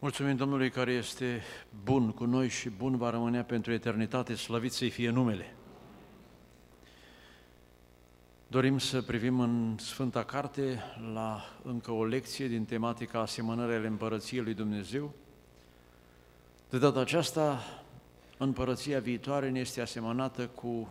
Mulțumim Domnului care este bun cu noi și bun va rămâne pentru eternitate, slăvit să-i fie numele. Dorim să privim în Sfânta Carte la încă o lecție din tematica asemănării ale Împărăției lui Dumnezeu. De data aceasta, Împărăția viitoare ne este asemănată cu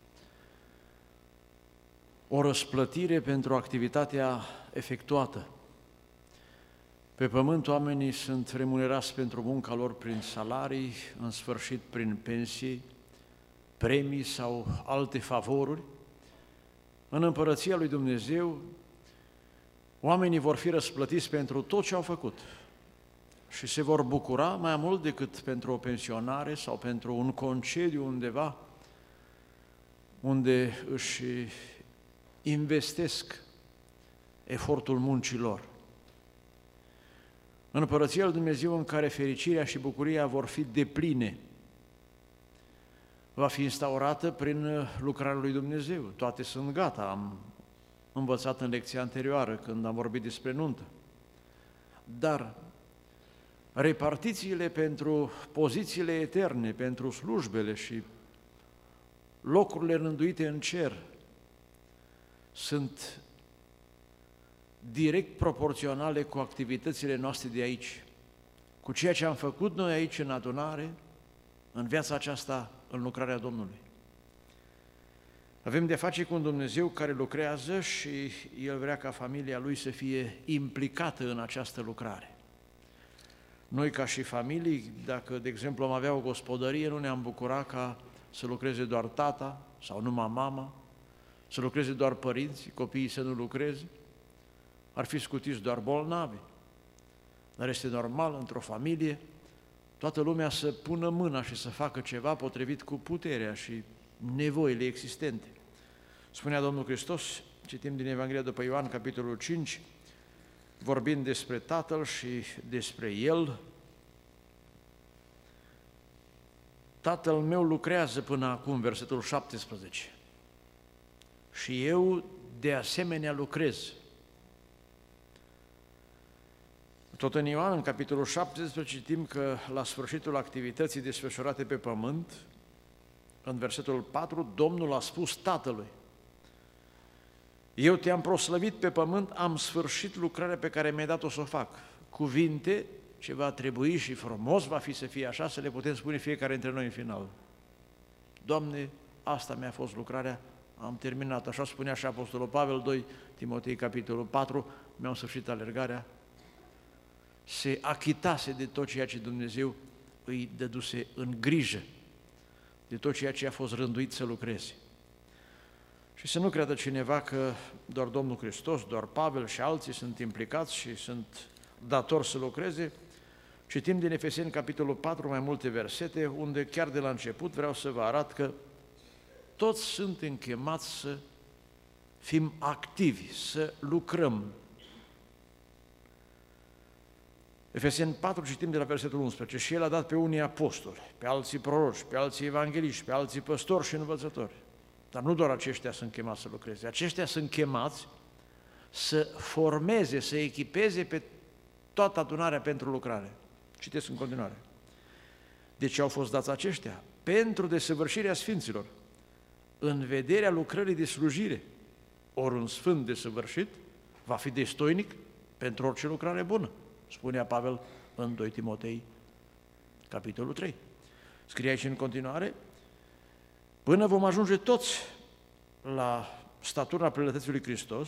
o răsplătire pentru activitatea efectuată. Pe pământ oamenii sunt remunerați pentru munca lor prin salarii, în sfârșit prin pensii, premii sau alte favoruri. În Împărăția lui Dumnezeu, oamenii vor fi răsplătiți pentru tot ce au făcut și se vor bucura mai mult decât pentru o pensionare sau pentru un concediu undeva unde își investesc efortul muncii lor. În Împărăția lui Dumnezeu, în care fericirea și bucuria vor fi depline, va fi instaurată prin lucrarea lui Dumnezeu. Toate sunt gata, am învățat în lecția anterioară când am vorbit despre nuntă. Dar repartițiile pentru pozițiile eterne, pentru slujbele și locurile rânduite în cer sunt direct proporționale cu activitățile noastre de aici, cu ceea ce am făcut noi aici în adunare, în viața aceasta, în lucrarea Domnului. Avem de face cu un Dumnezeu care lucrează și El vrea ca familia Lui să fie implicată în această lucrare. Noi, ca și familii, dacă, de exemplu, am avea o gospodărie, nu ne-am bucurat ca să lucreze doar tata sau numai mama, să lucreze doar părinții, copiii să nu lucreze, ar fi scutiți doar bolnavi. Dar este normal, într-o familie, toată lumea să pună mâna și să facă ceva potrivit cu puterea și nevoile existente. Spunea Domnul Hristos, citim din Evanghelia după Ioan, capitolul 5, vorbind despre Tatăl și despre El. Tatăl meu lucrează până acum, versetul 17, și eu de asemenea lucrez. Tot în Ioan, în capitolul 17, citim că la sfârșitul activității desfășurate pe pământ, în versetul 4, Domnul a spus Tatălui: eu te-am proslăvit pe pământ, am sfârșit lucrarea pe care mi-ai dat-o să o fac. Cuvinte ce va trebui și frumos va fi să fie așa, să le putem spune fiecare dintre noi în final. Doamne, asta mi-a fost lucrarea, am terminat. Așa spunea și Apostolul Pavel, 2 Timotei, capitolul 4, mi-am sfârșit alergarea. Se achitase de tot ceea ce Dumnezeu îi dăduse în grijă, de tot ceea ce a fost rânduit să lucreze. Și să nu creadă cineva că doar Domnul Hristos, doar Pavel și alții sunt implicați și sunt datori să lucreze. Citim din Efeseni, capitolul 4, mai multe versete, unde chiar de la început vreau să vă arăt că toți suntem chemați să fim activi, să lucrăm. Efeseni 4, citim de la versetul 11, și El a dat pe unii apostoli, pe alții proroci, pe alții evangeliști, pe alții păstori și învățători. Dar nu doar aceștia sunt chemați să lucreze, aceștia sunt chemați să formeze, să echipeze pe toată adunarea pentru lucrare. Citesc în continuare. De ce au fost dați aceștia? Pentru desăvârșirea sfinților, în vederea lucrării de slujire. Ori un sfânt desăvârșit va fi destoinic pentru orice lucrare bună, spunea Pavel în 2 Timotei, capitolul 3. Scrie aici în continuare: până vom ajunge toți la statura plinătății lui Hristos,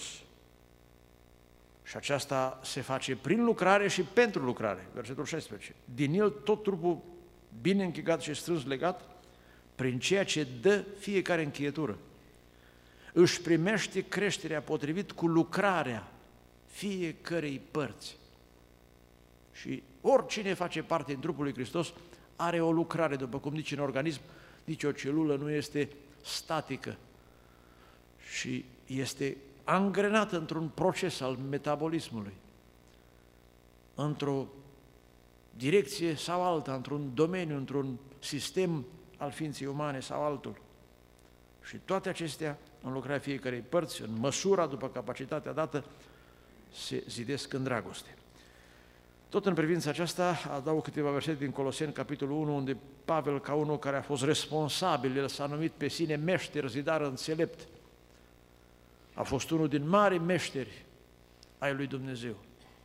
și aceasta se face prin lucrare și pentru lucrare, versetul 16. Din El tot trupul bine închegat și strâns legat, prin ceea ce dă fiecare încheietură, își primește creșterea potrivit cu lucrarea fiecărei părți. Și oricine face parte din trupul lui Hristos are o lucrare, după cum zice în organism, nici o celulă nu este statică și este angrenată într-un proces al metabolismului, într-o direcție sau alta, într-un domeniu, într-un sistem al ființei umane sau altul. Și toate acestea, în lucrarea fiecărei părți, în măsura, după capacitatea dată, se zidesc în dragoste. Tot în privința aceasta adaug câteva versete din Coloseni, capitolul 1, unde Pavel, ca unul care a fost responsabil, el s-a numit pe sine meșter, zidar înțelept, a fost unul din mari meșteri ai lui Dumnezeu.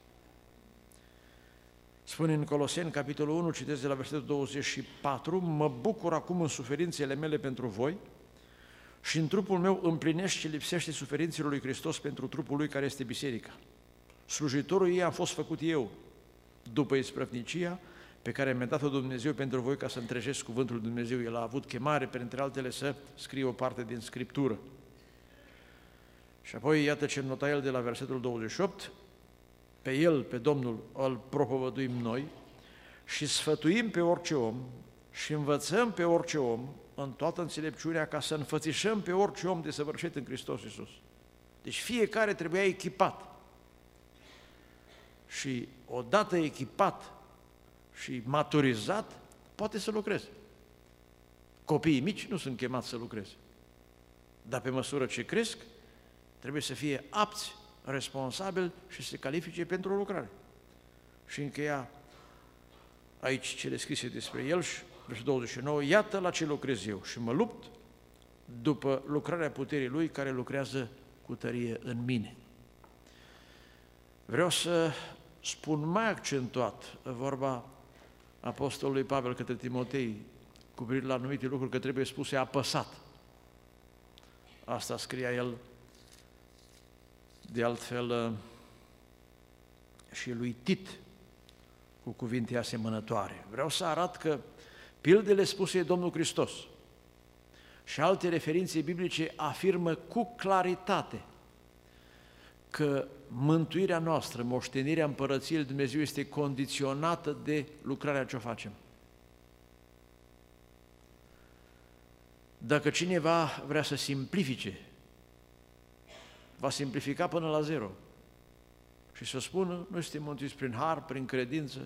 Spune în Coloseni, capitolul 1, citesc de la versetul 24, mă bucur acum în suferințele mele pentru voi și în trupul meu împlinesc ce lipsește suferințelor lui Hristos pentru trupul lui care este biserica. Slujitorul ei am fost făcut eu, după isprăvnicia pe care mi-a dat-o Dumnezeu pentru voi ca să întregesc cuvântul lui Dumnezeu. El a avut chemare, printre altele, să scrie o parte din Scriptură. Și apoi, iată ce nota el de la versetul 28, pe El, pe Domnul, îl propovăduim noi și sfătuim pe orice om și învățăm pe orice om în toată înțelepciunea ca să înfățișăm pe orice om desăvârșit în Hristos Iisus. Deci fiecare trebuia echipat. Și odată echipat și maturizat, poate să lucreze. Copiii mici nu sunt chemați să lucreze. Dar pe măsură ce cresc, trebuie să fie apți, responsabili și să se califice pentru o lucrare. Și încheia aici cele scrise despre el și versetul 29, iată la ce lucrez eu și mă lupt după lucrarea puterii lui care lucrează cu tărie în mine. Vreau să spun mai accentuat vorba apostolului Pavel către Timotei cu privire la anumite lucruri că trebuie spuse apăsat. Asta scria el de altfel și lui Tit cu cuvinte asemănătoare. Vreau să arăt că pildele spuse de Domnul Hristos și alte referințe biblice afirmă cu claritate că mântuirea noastră, moștenirea Împărăției lui Dumnezeu este condiționată de lucrarea ce o facem. Dacă cineva vrea să simplifice, va simplifica până la zero și să spună, noi suntem mântuiți prin har, prin credință.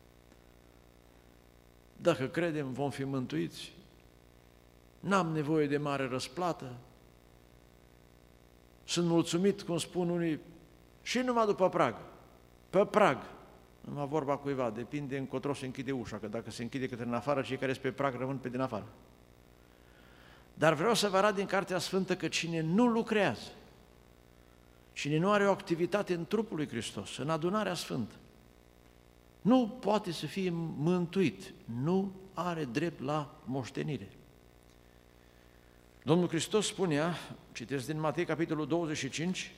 Dacă credem, vom fi mântuiți. N-am nevoie de mare răsplată. Sunt mulțumit, cum spun unii, și numai după prag. Pe prag. Numai vorba cuiva, depinde încotro se închide ușa, că dacă se închide către în afară, cei care sunt pe prag rămân pe din afară. Dar vreau să vă arăt din Cartea Sfântă că cine nu lucrează, cine nu are o activitate în trupul lui Hristos, în adunarea sfântă, nu poate să fie mântuit, nu are drept la moștenire. Domnul Hristos spunea, citesc din Matei, capitolul 25,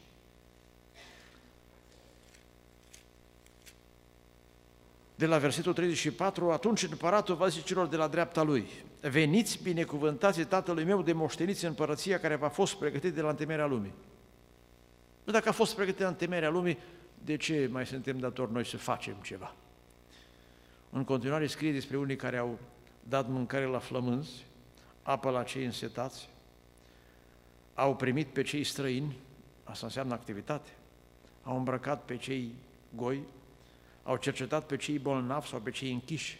de la versetul 34, atunci împăratul va zice celor de la dreapta lui, veniți binecuvântați Tatălui meu de moșteniți împărăția care v-a fost pregătită de la întemeierea lumii. Nu dacă a fost pregătită în întemeierea lumii, de ce mai suntem datori noi să facem ceva? În continuare scrie despre unii care au dat mâncare la flămânzi, apă la cei însetați, au primit pe cei străini, asta înseamnă activitate, au îmbrăcat pe cei goi, au cercetat pe cei bolnavi sau pe cei închiși.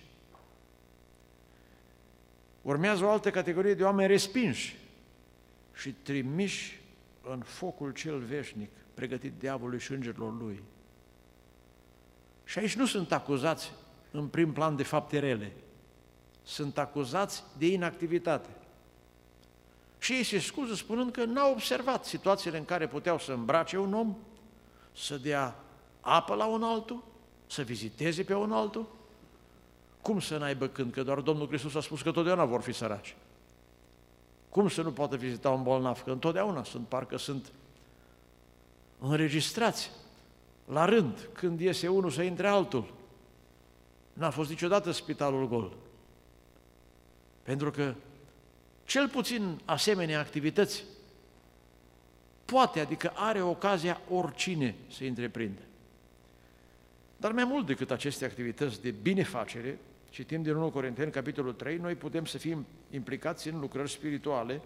Urmează o altă categorie de oameni respinși și trimiși în focul cel veșnic, pregătit diavolului și îngerilor lui. Și aici nu sunt acuzați în prim plan de fapte rele, sunt acuzați de inactivitate. Și ei se scuză spunând că n-au observat situațiile în care puteau să îmbrace un om, să dea apă la un altul, să viziteze pe un altul. Cum să n-aibă când? Că doar Domnul Hristos a spus că totdeauna vor fi săraci. Cum să nu poată vizita un bolnav? Că întotdeauna parcă sunt înregistrați la rând, când iese unul să intre altul. N-a fost niciodată spitalul gol. Pentru că cel puțin asemenea activități poate, adică are ocazia oricine să întreprinde. Dar mai mult decât aceste activități de binefacere, citim din 1 Corinteni, capitolul 3, noi putem să fim implicați în lucrări spirituale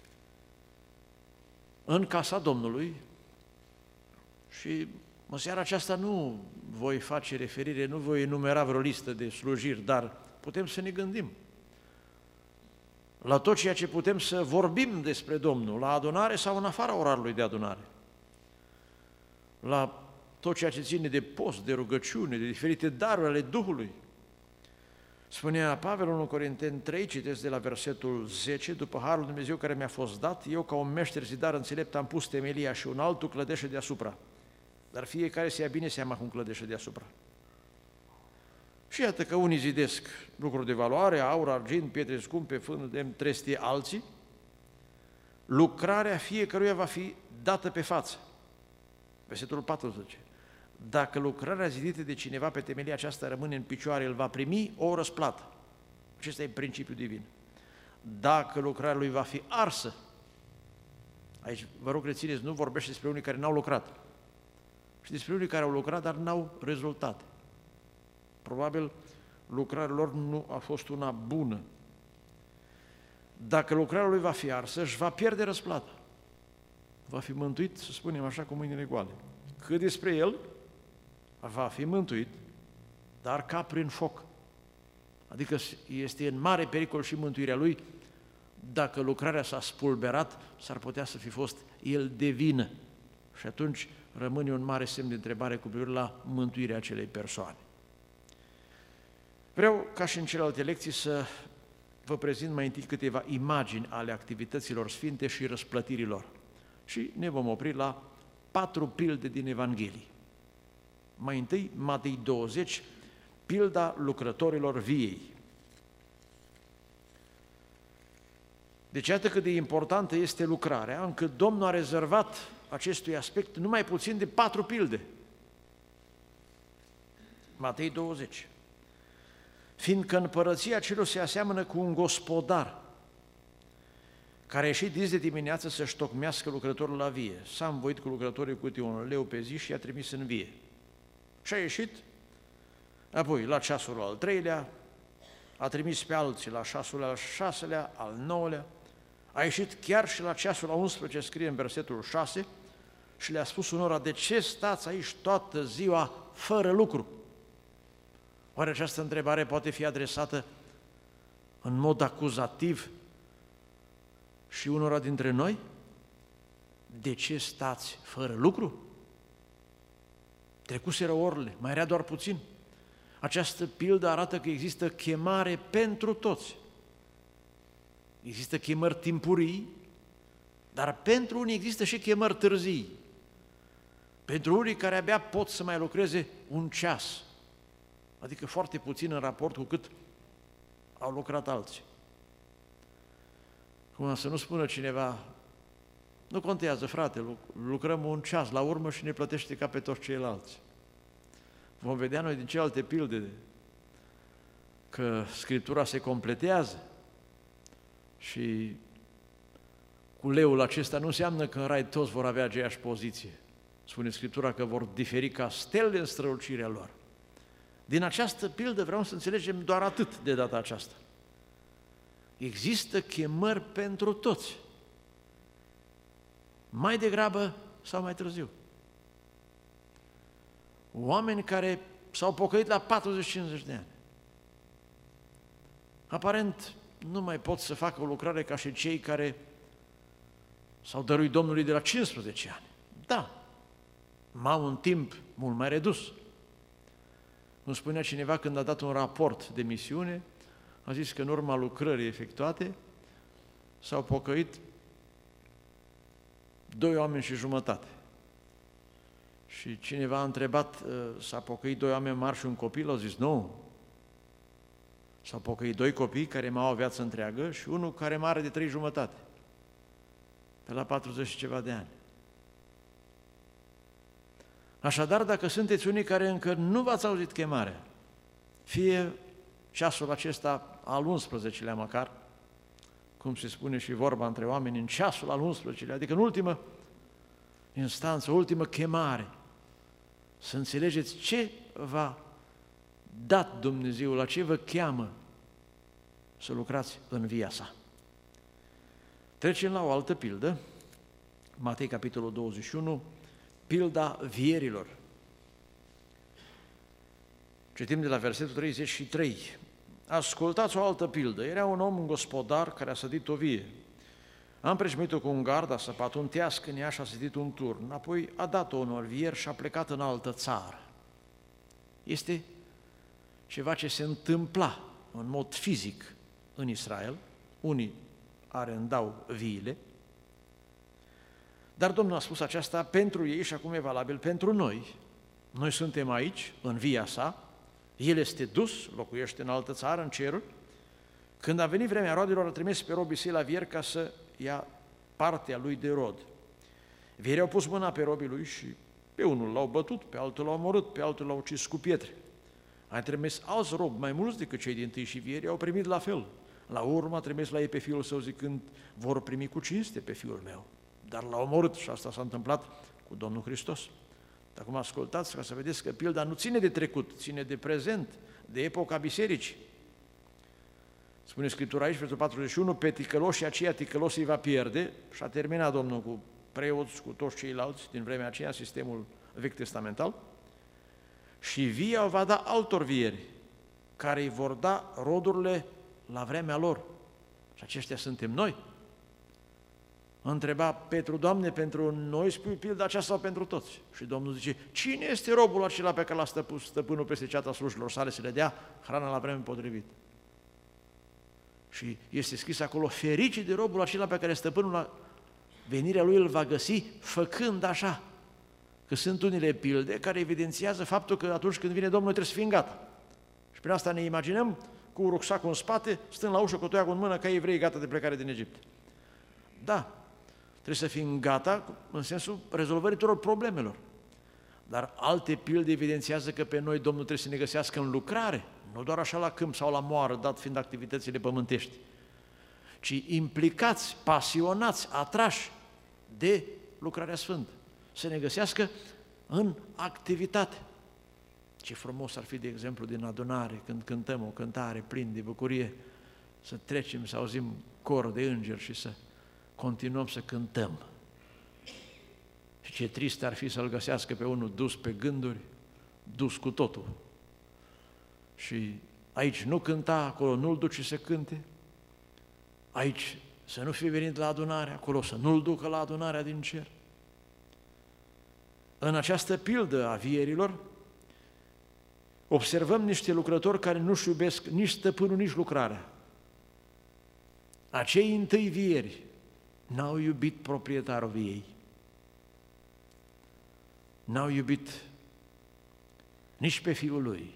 în casa Domnului și în seara aceasta nu voi face referire, nu voi enumera vreo listă de slujiri, dar putem să ne gândim la tot ceea ce putem să vorbim despre Domnul, la adunare sau în afara orarului de adunare, la tot ceea ce ține de post, de rugăciune, de diferite daruri ale Duhului. Spunea Pavel în 1 Corinteni 3, citesc de la versetul 10, după harul Dumnezeu care mi-a fost dat, eu ca un meșter zidar înțelept am pus temelia și un altul clădește deasupra. Dar fiecare să ia bine seama cum clădește deasupra. Și iată că unii zidesc lucruri de valoare, aur, argint, pietre scumpe, fân, lemn, trestie, alții. Lucrarea fiecăruia va fi dată pe față. Versetul 14. Dacă lucrarea zidită de cineva pe temelia aceasta rămâne în picioare, el va primi o răsplată. Acesta e principiul divin. Dacă lucrarea lui va fi arsă, aici vă rog rețineți, nu vorbește despre unii care n-au lucrat, și despre unii care au lucrat, dar n-au rezultate. Probabil lucrarea lor nu a fost una bună. Dacă lucrarea lui va fi arsă, își va pierde răsplata. Va fi mântuit, să spunem așa, cu mâinile goale. Cât despre el, va fi mântuit, dar ca prin foc. Adică este în mare pericol și mântuirea lui. Dacă lucrarea s-a spulberat, s-ar putea să fi fost el de vină. Și atunci rămâne un mare semn de întrebare cu privire la mântuirea acelei persoane. Vreau, ca și în celelalte lecții, să vă prezint mai întâi câteva imagini ale activităților sfinte și răsplătirilor. Și ne vom opri la 4 pilde din Evanghelii. Mai întâi, Matei 20, pilda lucrătorilor viei. Deci iată cât de importantă este lucrarea, încât Domnul a rezervat acestui aspect numai puțin de 4 pilde. Matei 20. Fiindcă împărăția celor se aseamănă cu un gospodar care a ieșit dis de dimineață să-și tocmească lucrătorul la vie. S-a învoit cu lucrătorii cu câte 1 leu pe zi și i-a trimis în vie. Și a ieșit, apoi la ceasul al 3-lea, a trimis pe alții la ceasul al 6-lea, al 9-lea, a ieșit chiar și la ceasul al 11, scrie în versetul 6, și le-a spus unora, de ce stați aici toată ziua fără lucru? Oare această întrebare poate fi adresată în mod acuzativ și unora dintre noi? De ce stați fără lucru? Trecuseră orele, mai era doar puțin. Această pildă arată că există chemare pentru toți. Există chemări timpurii, dar pentru unii există și chemări târzii. Pentru unii care abia pot să mai lucreze un ceas, adică foarte puțin în raport cu cât au lucrat alții. Cum să nu spună cineva, nu contează, frate, lucrăm un ceas la urmă și ne plătește ca pe toți ceilalți. Vom vedea noi din celelalte pilde că Scriptura se completează și cu leul acesta nu înseamnă că în rai toți vor avea aceeași poziție. Spune Scriptura că vor diferi ca stele în strălucirea lor. Din această pildă vreau să înțelegem doar atât de data aceasta. Există chemări pentru toți, mai degrabă sau mai târziu. Oameni care s-au pocăit la 40-50 de ani. Aparent nu mai pot să facă o lucrare ca și cei care s-au dăruit Domnului de la 15 ani. Da, m-au un timp mult mai redus. Îmi spunea cineva când a dat un raport de misiune, a zis că în urma lucrării efectuate s-au pocăit 2 oameni și jumătate. Și cineva a întrebat, s-a pocăit 2 oameni mari și un copil? Au zis, nu. S-au pocăit 2 copii care mai au o viață întreagă și unul care mai are de 3 jumătate, pe la 40 și ceva de ani. Așadar, dacă sunteți unii care încă nu v-ați auzit chemarea, fie ceasul acesta al 11-lea măcar, cum se spune și vorba între oameni, în ceasul al 11-lea, adică în ultimă instanță, ultimă chemare, să înțelegeți ce v-a dat Dumnezeu, la ce vă cheamă să lucrați în via sa. Trecem la o altă pildă, Matei, capitolul 21, pilda vierilor. Citim de la versetul 33. Ascultați o altă pildă. Era un om, un gospodar, care a sădit o vie. Am prejmuit-o cu un gard, a săpat un teasc în ea și a sădit un turn, apoi a dat-o un orvier și a plecat în altă țară. Este ceva ce se întâmpla în mod fizic în Israel, unii arendau viile, dar Domnul a spus aceasta pentru ei și acum e valabil pentru noi. Noi suntem aici, în via sa, El este dus, locuiește în altă țară, în ceruri. Când a venit vremea roadelor, a trimis pe robii săi la vier ca să ia partea lui de rod. Vierii au pus mâna pe robii lui și pe unul l-au bătut, pe altul l-au omorât, pe altul l-au ucis cu pietre. A trimis alți robi, mai mulți decât cei dintâi, și vierii au primit la fel. La urmă a trimis la ei pe fiul său zicând, vor primi cu cinste pe fiul meu. Dar l-au omorât și asta s-a întâmplat cu Domnul Hristos. Acum ascultați ca să vedeți că pilda nu ține de trecut, ține de prezent, de epoca bisericii. Spune Scriptura aici, versetul 41, pe ticăloșii aceia ticălos îi va pierde, și a terminat Domnul cu preoți, cu toți ceilalți din vremea aceea, sistemul vechi testamental, și via o va da altor vieri, care îi vor da rodurile la vremea lor. Și aceștia suntem noi. Întreba Petru, Doamne, pentru noi spui pilda aceasta sau pentru toți? Și Domnul zice, cine este robul acela pe care l-a stăpânul peste ceata slujilor sale să le dea hrana la vreme potrivit? Și este scris acolo, fericit de robul acela pe care stăpânul la venirea lui îl va găsi făcând așa. Că sunt unele pilde care evidențiază faptul că atunci când vine Domnul trebuie să fim gata. Și prin asta ne imaginăm cu rucsacul în spate, stând la ușă cu toiagul în mână, ca evrei gata de plecare din Egipt. Da, trebuie să fim gata în sensul rezolvării tuturor problemelor. Dar alte pilde evidențiază că pe noi Domnul trebuie să ne găsească în lucrare, nu doar așa la câmp sau la moară, dat fiind activitățile pământești, ci implicați, pasionați, atrași de lucrarea sfântă. Să ne găsească în activitate. Ce frumos ar fi, de exemplu, din adunare, când cântăm o cântare plin de bucurie, să trecem, să auzim cor de îngeri și să continuăm să cântăm. Și ce trist ar fi să-l găsească pe unul dus pe gânduri, dus cu totul. Și aici nu cânta, acolo nu-l duce să cânte, aici să nu fie venit la adunare, acolo să nu-l ducă la adunarea din cer. În această pildă a vierilor, observăm niște lucrători care nu-și iubesc nici stăpânul, nici lucrarea. Acei întâi vieri n-au iubit proprietarul viei, n-au iubit nici pe fiul lui.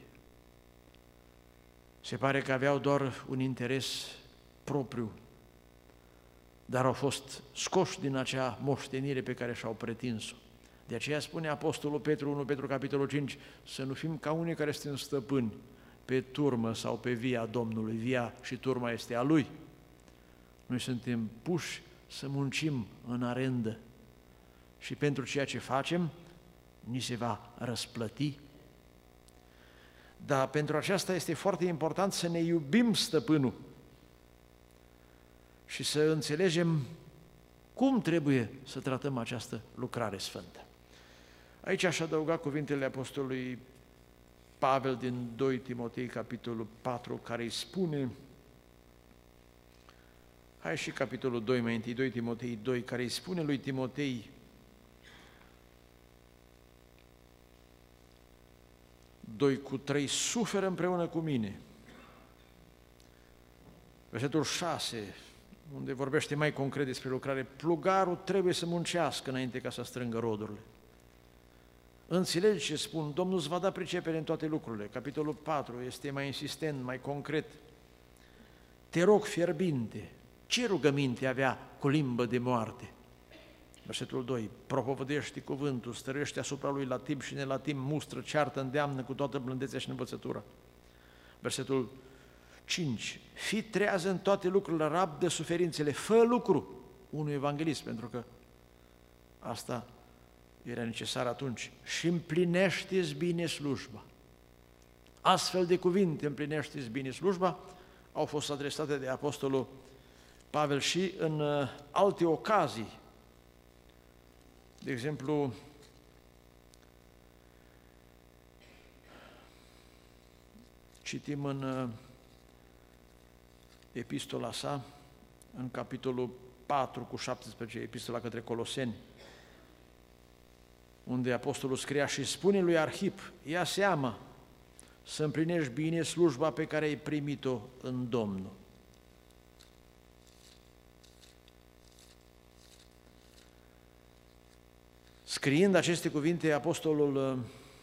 Se pare că aveau doar un interes propriu, dar au fost scoși din acea moștenire pe care și-au pretins-o. De aceea spune Apostolul Petru, 1 Petru capitolul 5, să nu fim ca unii care suntem stăpâni pe turmă sau pe via Domnului. Via și turma este a Lui. Noi suntem puși să muncim în arendă și pentru ceea ce facem, ni se va răsplăti. Dar pentru aceasta este foarte important să ne iubim stăpânul și să înțelegem cum trebuie să tratăm această lucrare sfântă. Aici aș adăuga cuvintele Apostolului Pavel din 2 Timotei, capitolul 4, care îi spune, hai și capitolul 2 mai întâi, 2 Timotei 2, care îi spune lui Timotei, doi cu 3, suferă împreună cu mine. Versetul 6, unde vorbește mai concret despre lucrare, plugarul trebuie să muncească înainte ca să strângă rodurile. Înțelegi ce spun, Domnul îți va da pricepere în toate lucrurile. Capitolul 4 este mai insistent, mai concret. Te rog fierbinte, ce rugăminte avea cu limbă de moarte? Versetul 2, propovădește cuvântul, stărește asupra lui la timp și ne la timp, mustră, ceartă, îndeamnă cu toată blândețea și învățătura. Versetul 5, fii trează în toate lucrurile, rabdă suferințele, fă lucru, unul evanghelist, pentru că asta era necesar atunci, și împlinește-ți bine slujba. Astfel de cuvinte, împlinește-ți bine slujba, au fost adresate de Apostolul Pavel și în alte ocazii. De exemplu, citim în epistola sa, în capitolul 4:17, epistola către Coloseni, unde apostolul scria: și spune lui Arhip, ia seama să împlinești bine slujba pe care ai primit-o în Domnul. Scriind aceste cuvinte, apostolul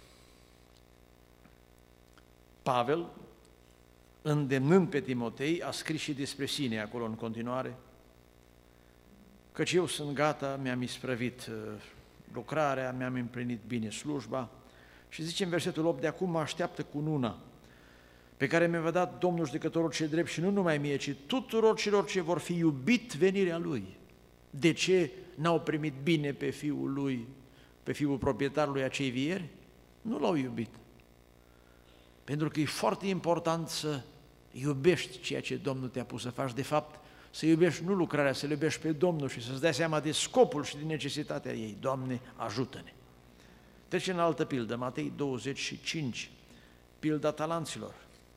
Pavel, îndemnând pe Timotei, a scris și despre sine acolo în continuare, căci eu sunt gata, mi-am isprăvit lucrarea, mi-am împlinit bine slujba, și zice în versetul 8, de acum mă așteaptă cununa pe care mi-a dat Domnul judecătorul cel drept, și nu numai mie, ci tuturor celor ce vor fi iubit venirea Lui. De ce n-au primit bine pe Fiul Lui, pe Fiul proprietarului acei vieri? Nu l-au iubit. Pentru că e foarte important să iubești ceea ce Domnul te-a pus să faci. De fapt, să iubești nu lucrarea, să iubești pe Domnul și să-ți dai seama de scopul și de necesitatea ei. Doamne, ajută-ne! Trecem în altă pildă, Matei 25, pilda talanților.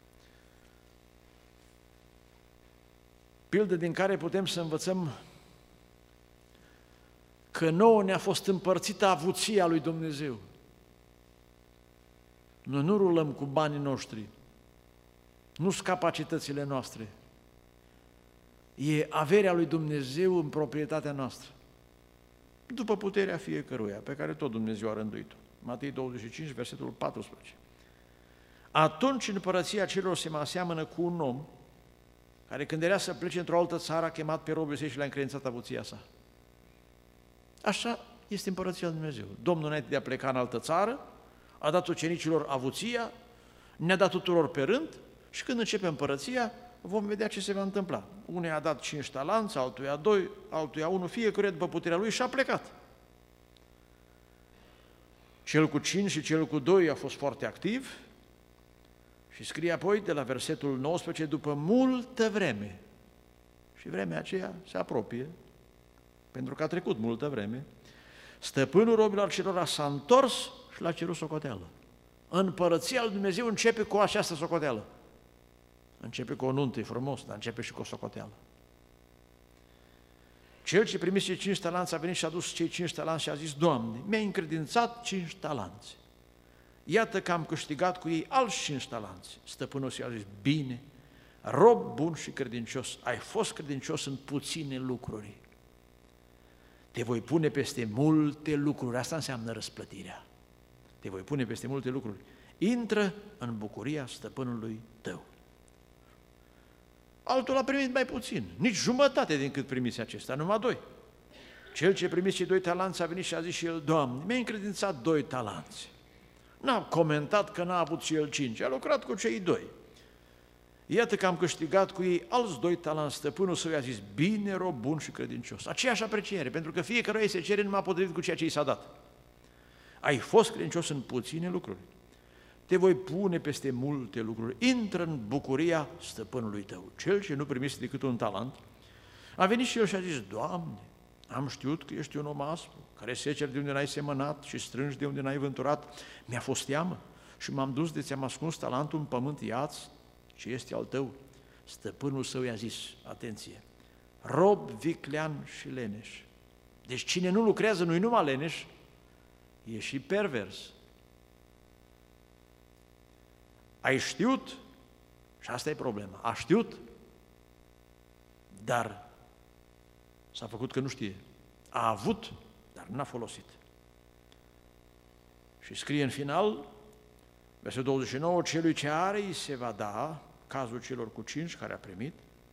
Pildă din care putem să învățăm că nouă ne-a fost împărțită avuția lui Dumnezeu. Noi nu rulăm cu banii noștri, nu sunt capacitățile noastre, e averea lui Dumnezeu în proprietatea noastră, după puterea fiecăruia, pe care tot Dumnezeu a rânduit-o. Matei 25, versetul 14. Atunci împărăția celor se mă aseamănă cu un om care, când era să plece într-o altă țară, a chemat pe robii săi și le-a încredințat avuția sa. Așa este împărăția lui Dumnezeu. Domnul, înainte de a pleca în altă țară, a dat ucenicilor avuția, ne-a dat tuturor pe rând, și când începe împărăția, vom vedea ce se va întâmpla. Unul a dat 5 talanți, altuia 2, altuia 1, fiecare după puterea lui, și a plecat. Cel cu 5 și cel cu 2 a fost foarte activ și scrie apoi de la versetul 19, după multă vreme, și vremea aceea se apropie, pentru că a trecut multă vreme, stăpânul robilor celora s-a întors și l-a cerut socoteală. Împărăția lui Dumnezeu începe cu această socoteală. Începe cu o nuntă, e frumos, dar începe și cu o socoteală. Cel ce primise 5 talanți a venit și a dus cei 5 talanți și a zis, Doamne, mi-ai încredințat 5 talanți. Iată că am câștigat cu ei alți 5 talanți. Stăpânul i-a zis, bine, rob bun și credincios, ai fost credincios în puține lucruri. Te voi pune peste multe lucruri, asta înseamnă răsplătirea. Te voi pune peste multe lucruri. Intră în bucuria stăpânului tău. Altul a primit mai puțin, nici jumătate din cât primise acesta, numai 2. Cel ce primise cei 2 talanți a venit și a zis și el, Doamne, mi-ai încredințat 2 talanți. N-a comentat că n-a avut și el 5, a lucrat cu cei 2. Iată că am câștigat cu ei alți 2 talanți. Stăpânul său i-a zis, bine, rob bun și credincios. Aceeași apreciere, pentru că fiecare îi se cere numai potrivit cu ceea ce i s-a dat. Ai fost credincios în puține lucruri, te voi pune peste multe lucruri. Intră în bucuria stăpânului tău. Cel ce nu primise decât 1 talent, a venit și el și a zis, Doamne, am știut că ești un om aspru, care seceri de unde n-ai semănat și strângi de unde n-ai vânturat. Mi-a fost teamă și m-am dus de ți-am ascuns talentul în pământ, iați ce este al tău. Stăpânul său i-a zis, atenție, rob viclean și leneș. Deci cine nu lucrează nu-i numai leneș, e și pervers. Ai știut, și asta e problema, a știut, dar s-a făcut că nu știe. A avut, dar n-a folosit. Și scrie în final, versetul 29, celui ce are îi se va da, cazul celor cu 5 care a primit,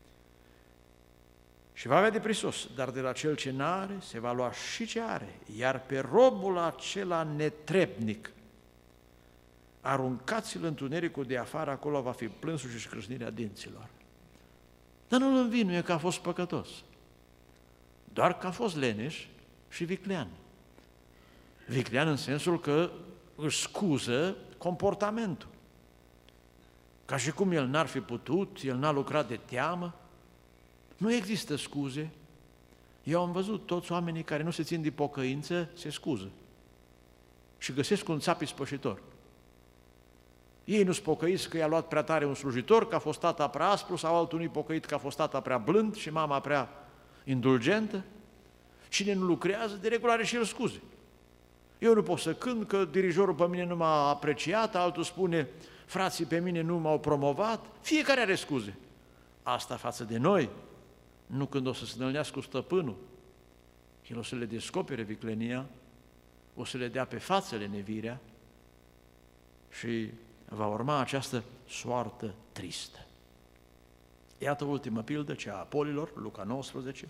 și va avea de prisos, dar de la cel ce n-are se va lua și ce are, iar pe robul acela netrebnic, aruncați-l întunericul de afară, acolo va fi plânsul și scrâșnirea dinților. Dar nu-l învinuie că a fost păcătos, doar că a fost leneș și viclean. Viclean în sensul că își scuză comportamentul. Ca și cum el n-ar fi putut, el n-a lucrat de teamă. Nu există scuze. Eu am văzut toți oamenii care nu se țin de pocăință, se scuză și găsesc un țap ispășitor. Ei nu-s pocăiți că i-a luat prea tare un slujitor, că a fost tata prea aspru, sau altul nu-i pocăit că a fost tata prea blând și mama prea indulgentă. Cine nu lucrează, de regulă are și el scuze. Eu nu pot să cânt că dirijorul pe mine nu m-a apreciat, altul spune, frații pe mine nu m-au promovat, fiecare are scuze. Asta față de noi, nu când o să se întâlnească cu stăpânul. El o să le descopere viclenia, o să le dea pe față lenevirea și va urma această soartă tristă. Iată ultima pildă, cea a apolilor, Luca 19.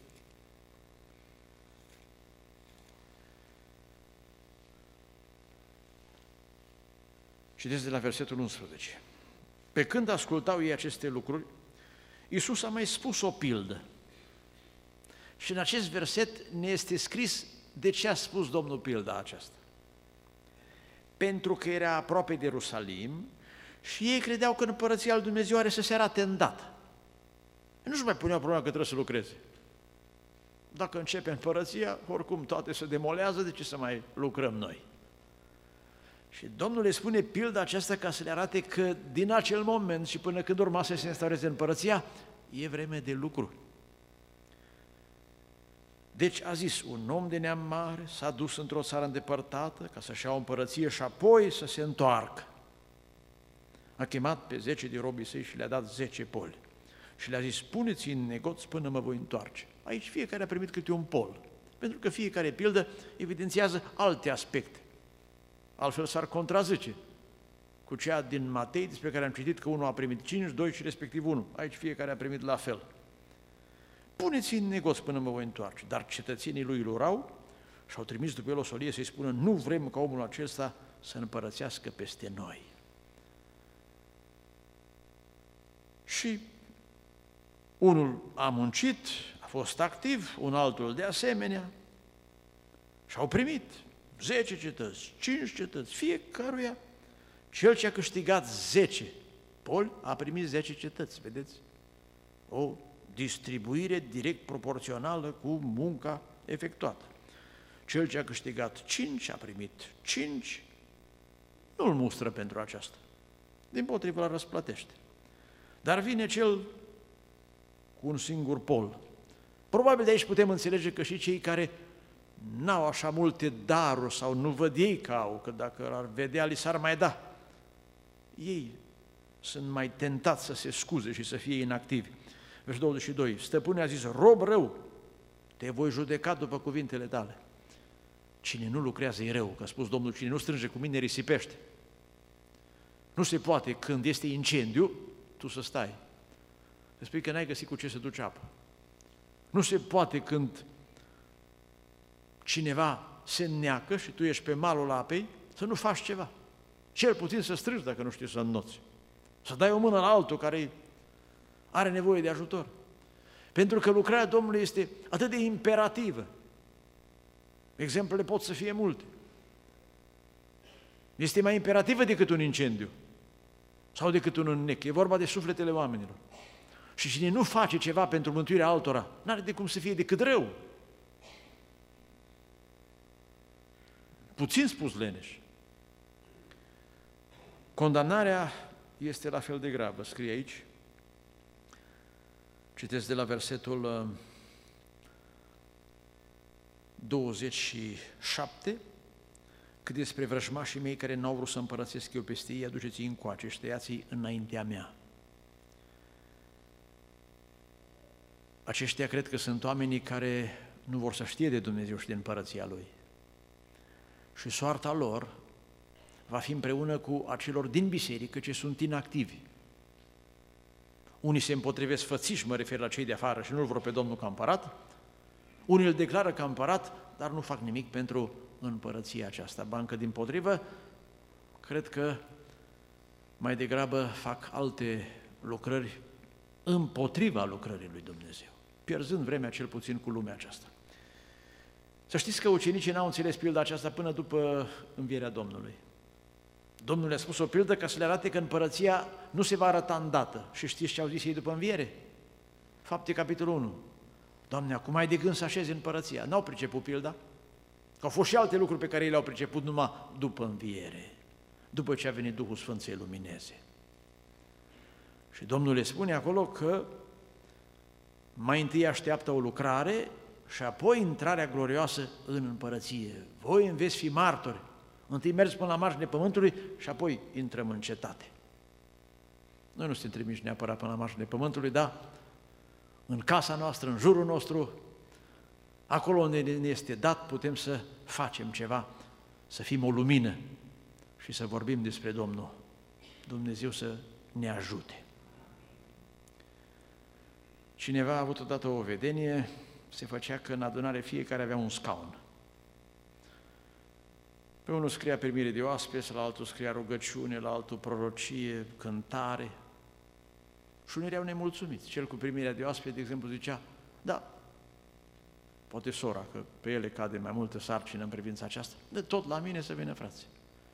Citesc de la versetul 11. Pe când ascultau ei aceste lucruri, Iisus a mai spus o pildă. Și în acest verset ne este scris de ce a spus Domnul pilda aceasta. Pentru că era aproape de Ierusalim și ei credeau că împărăția lui Dumnezeu are să se arate îndată. Nu-și mai puneau problema că trebuie să lucreze. Dacă începe împărăția, oricum toate se demolează, de ce să mai lucrăm noi? Și Domnul le spune pilda aceasta ca să le arate că din acel moment și până când urma să se instaureze împărăția, e vreme de lucru. Deci a zis, un om de neam mare s-a dus într-o țară îndepărtată ca să-și ia o împărăție și apoi să se întoarcă. A chemat pe 10 din robii săi și le-a dat 10 poli. Și le-a zis, puneți în negoț până mă voi întoarce. Aici fiecare a primit câte un pol, pentru că fiecare pildă evidențiază alte aspecte. Altfel s-ar contrazice cu cea din Matei, despre care am citit că unul a primit 5, 2 și respectiv 1. Aici fiecare a primit la fel. Puneți în negoț până mă voi întoarce. Dar cetățenii lui îl urau și au trimis după el o solie să-i spună, nu vrem ca omul acesta să împărățească peste noi. Și unul a muncit, a fost activ, un altul de asemenea și au primit 10 cetăți, 5 cetăți, fiecăruia. Cel ce a câștigat 10 poli a primit 10 cetăți, vedeți? O distribuire direct proporțională cu munca efectuată. Cel ce a câștigat 5 a primit 5, nu-l mustră pentru aceasta. Dimpotrivă, la răsplătește. Dar vine cel cu un singur pol. Probabil de aici putem înțelege că și cei care n-au așa multe daruri sau nu văd ei că au, că dacă ar vedea, li s-ar mai da. Ei sunt mai tentați să se scuze și să fie inactivi. Versul 22, stăpânul a zis, rob rău, te voi judeca după cuvintele tale. Cine nu lucrează e rău, că a spus Domnul, cine nu strânge cu mine risipește. Nu se poate când este incendiu, tu să stai. Să spui că n-ai găsit cu ce să duci apă. Nu se poate când cineva se înneacă și tu ești pe malul apei, să nu faci ceva. Cel puțin să strângi dacă nu știi să înnoți. Să dai o mână la altul care are nevoie de ajutor. Pentru că lucrarea Domnului este atât de imperativă. Exemplele pot să fie multe. Este mai imperativă decât un incendiu sau decât un înnec. E vorba de sufletele oamenilor. Și cine nu face ceva pentru mântuirea altora, n-are de cum să fie decât rău. Puțin spus leneș. Condamnarea este la fel de gravă, scrie aici. Citesc de la versetul 27, că despre vrăjmașii mei care n-au vrut să împărățesc eu peste ei, aduceți-i încoace și tăiați-i înaintea mea. Aceștia cred că sunt oamenii care nu vor să știe de Dumnezeu și de împărăția Lui. Și soarta lor va fi împreună cu acelor din biserică ce sunt inactivi. Unii se împotrivesc fățiși, mă refer la cei de afară și nu-L vor pe Domnul ca împărat. Unii îl declară ca împărat, dar nu fac nimic pentru împărăția aceasta. Bancă dimpotrivă, cred că mai degrabă fac alte lucrări împotriva lucrării lui Dumnezeu, pierzând vremea cel puțin cu lumea aceasta. Să știți că ucenicii n-au înțeles pilda aceasta până după învierea Domnului. Domnul le-a spus o pildă ca să le arate că împărăția nu se va arăta îndată. Și știți ce au zis ei după înviere? Fapte, capitolul 1. Doamne, acum ai de gând să așezi împărăția. N-au priceput pilda? Că au fost și alte lucruri pe care ei le-au priceput numai după înviere, după ce a venit Duhul Sfânt să-i lumineze. Și Domnul le spune acolo că Mai întâi așteaptă o lucrare și apoi intrarea glorioasă în împărăție. Voi veți fi martori. Întâi mergi până la marginea pământului și apoi intrăm în cetate. Noi nu suntem trimiși neapărat până la marginea pământului, dar în casa noastră, în jurul nostru, acolo unde ne este dat, putem să facem ceva, să fim o lumină și să vorbim despre Domnul. Dumnezeu să ne ajute. Cineva a avut odată o vedenie, se făcea că în adunare fiecare avea un scaun. Pe unul scria primire de oaspeți, la altul scria rugăciune, la altul prorocie, cântare. Și unii erau nemulțumiți. Cel cu primirea de oaspeți, de exemplu, zicea, da, poate sora, că pe ele cade mai multă sarcină în privința aceasta, de tot la mine să vină, frații.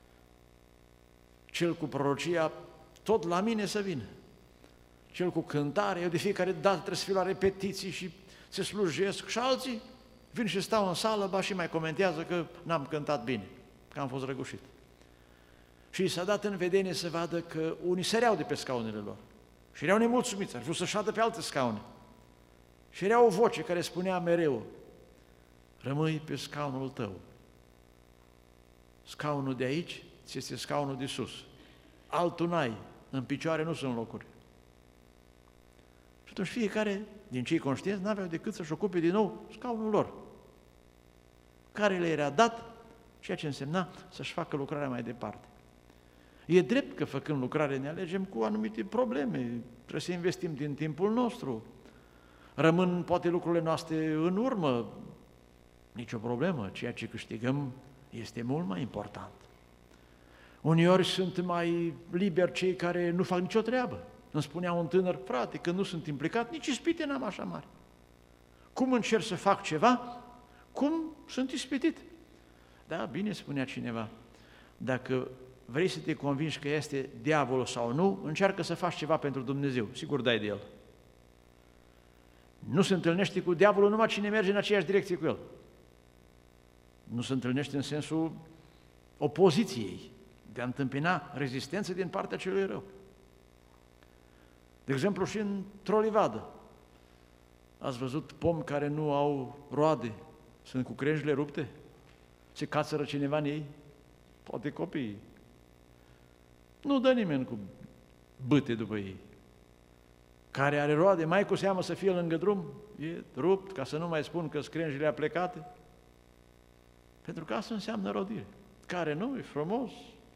Cel cu prorocia, tot la mine să vină. Cel cu cântare, eu de fiecare dată trebuie să fiu la repetiții și se slujesc, și alții vin și stau în sală, ba și mai comentează că n-am cântat bine, că am fost răgușit. Și i s-a dat în vedenie să vadă că unii săreau de pe scaunele lor și erau nemulțumiți, ar vrea să șadă pe alte scaune. Și era o voce care spunea mereu, rămâi pe scaunul tău. Scaunul de aici ți este scaunul de sus. Altul n-ai, în picioare nu sunt locuri. Și atunci fiecare din cei conștienți n-aveau decât să-și ocupe din nou scaunul lor, care le era dat, ceea ce însemna să-și facă lucrarea mai departe. E drept că făcând lucrare ne alegem cu anumite probleme, trebuie să investim din timpul nostru, rămân poate lucrurile noastre în urmă, nicio problemă, ceea ce câștigăm este mult mai important. Uneori sunt mai liberi cei care nu fac nicio treabă. Îmi spunea un tânăr, frate, că nu sunt implicat, nici ispite n-am așa mari. Cum încerc să fac ceva, cum sunt ispitit? Da, bine, spunea cineva, dacă vrei să te convingi că este diavolul sau nu, încearcă să faci ceva pentru Dumnezeu, sigur dai de el. Nu se întâlnește cu diavolul numai cine merge în aceeași direcție cu el. Nu se întâlnește în sensul opoziției, de a întâmpina rezistență din partea celui rău. De exemplu, și într-o livadă. Ați văzut pomi care nu au roade, sunt cu crenjile rupte? Se cațără cineva în ei? Poate copiii. Nu dă nimeni cu bâte după ei. Care are roade, mai cu seamă să fie lângă drum, e rupt, ca să nu mai spun că screnjile aplecate. Pentru că asta înseamnă rodire. Care nu, e frumos.